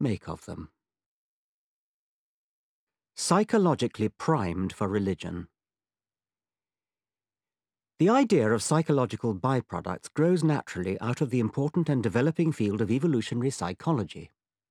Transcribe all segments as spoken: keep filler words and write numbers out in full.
make of them. Psychologically primed for religion. The idea of psychological byproducts grows naturally out of the important and developing field of evolutionary psychology.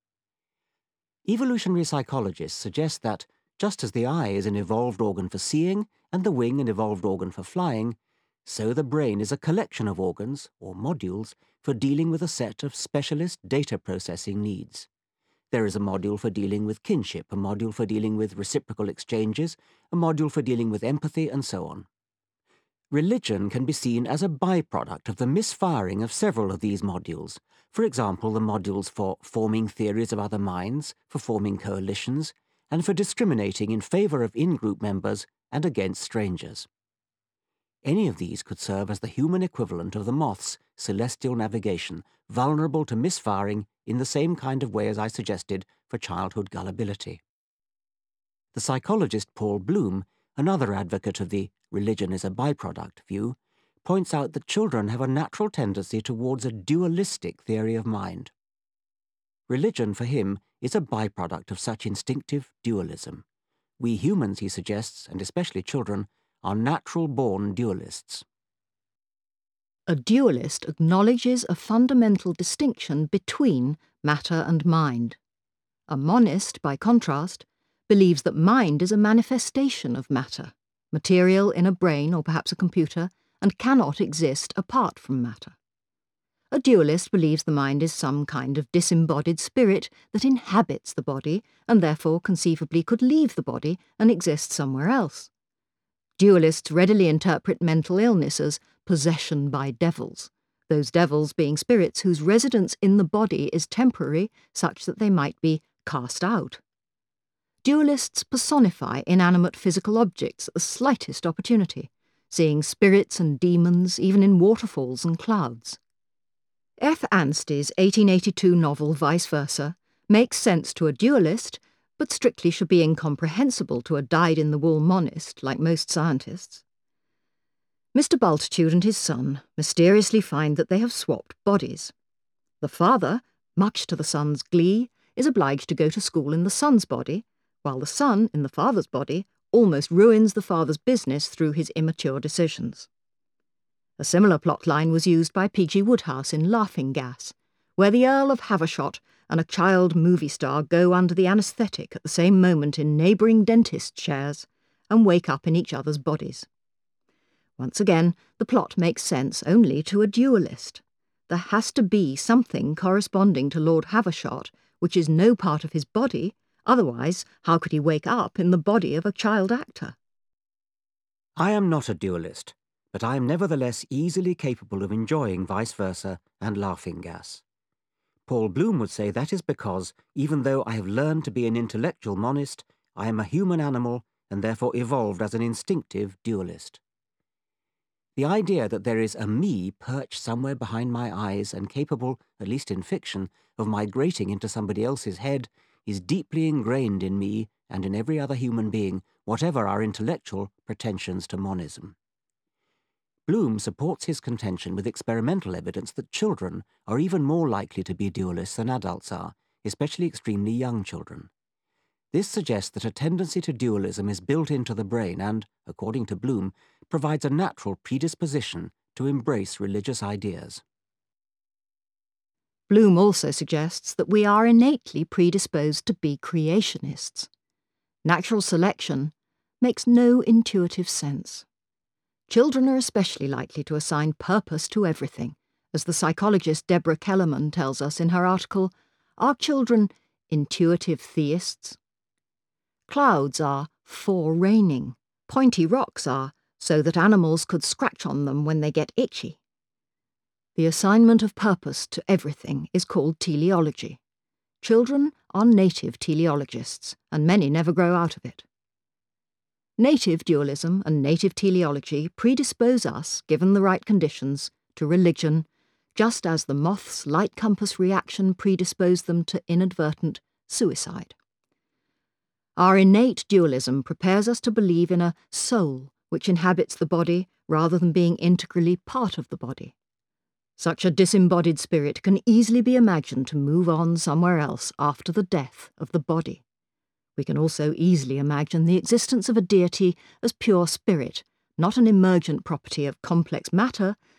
Evolutionary psychologists suggest that, just as the eye is an evolved organ for seeing and the wing an evolved organ for flying, so the brain is a collection of organs, or modules, for dealing with a set of specialist data processing needs. There is a module for dealing with kinship, a module for dealing with reciprocal exchanges, a module for dealing with empathy, and so on. Religion can be seen as a byproduct of the misfiring of several of these modules. For example, the modules for forming theories of other minds, for forming coalitions, and for discriminating in favor of in-group members and against strangers. Any of these could serve as the human equivalent of the moth's celestial navigation, vulnerable to misfiring in the same kind of way as I suggested for childhood gullibility. The psychologist Paul Bloom, another advocate of the religion is a byproduct view, points out that children have a natural tendency towards a dualistic theory of mind. Religion, for him, is a byproduct of such instinctive dualism. We humans, he suggests, and especially children, are natural-born dualists. A dualist acknowledges a fundamental distinction between matter and mind. A monist, by contrast, believes that mind is a manifestation of matter, material in a brain or perhaps a computer, and cannot exist apart from matter. A dualist believes the mind is some kind of disembodied spirit that inhabits the body and therefore conceivably could leave the body and exist somewhere else. Dualists readily interpret mental illness as possession by devils, those devils being spirits whose residence in the body is temporary, such that they might be cast out. Dualists personify inanimate physical objects at the slightest opportunity, seeing spirits and demons even in waterfalls and clouds. F. Anstey's eighteen eighty-two novel Vice Versa makes sense to a dualist, but strictly should be incomprehensible to a dyed-in-the-wool monist like most scientists. Mister Bultitude and his son mysteriously find that they have swapped bodies. The father, much to the son's glee, is obliged to go to school in the son's body, while the son, in the father's body, almost ruins the father's business through his immature decisions. A similar plotline was used by P G Wodehouse in Laughing Gas, where the Earl of Havershot and a child movie star go under the anaesthetic at the same moment in neighbouring dentist chairs and wake up in each other's bodies. Once again, the plot makes sense only to a dualist. There has to be something corresponding to Lord Havershot which is no part of his body. Otherwise, how could he wake up in the body of a child actor? I am not a dualist, but I am nevertheless easily capable of enjoying Vice Versa and Laughing Gas. Paul Bloom would say that is because, even though I have learned to be an intellectual monist, I am a human animal and therefore evolved as an instinctive dualist. The idea that there is a me perched somewhere behind my eyes and capable, at least in fiction, of migrating into somebody else's head is deeply ingrained in me and in every other human being, whatever our intellectual pretensions to monism. Bloom supports his contention with experimental evidence that children are even more likely to be dualists than adults are, especially extremely young children. This suggests that a tendency to dualism is built into the brain and, according to Bloom, provides a natural predisposition to embrace religious ideas. Bloom also suggests that we are innately predisposed to be creationists. Natural selection makes no intuitive sense. Children are especially likely to assign purpose to everything, as the psychologist Deborah Kellerman tells us in her article, Are Children Intuitive Theists? Clouds are for raining. Pointy rocks are so that animals could scratch on them when they get itchy. The assignment of purpose to everything is called teleology. Children are native teleologists, and many never grow out of it. Native dualism and native teleology predispose us, given the right conditions, to religion, just as the moth's light compass reaction predisposed them to inadvertent suicide. Our innate dualism prepares us to believe in a soul which inhabits the body rather than being integrally part of the body. Such a disembodied spirit can easily be imagined to move on somewhere else after the death of the body. We can also easily imagine the existence of a deity as pure spirit, not an emergent property of complex matter,